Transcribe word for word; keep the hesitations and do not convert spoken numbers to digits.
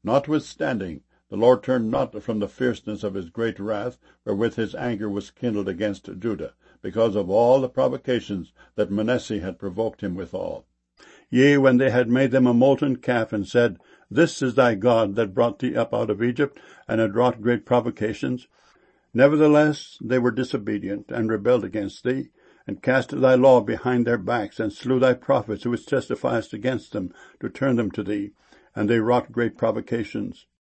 Notwithstanding, the Lord turned not from the fierceness of his great wrath, wherewith his anger was kindled against Judah, because of all the provocations that Manasseh had provoked him withal. Yea, when they had made them a molten calf, and said, This is thy God that brought thee up out of Egypt, and had wrought great provocations. Nevertheless they were disobedient, and rebelled against thee, and cast thy law behind their backs, and slew thy prophets which testified against them, to turn them to thee, and they wrought great provocations.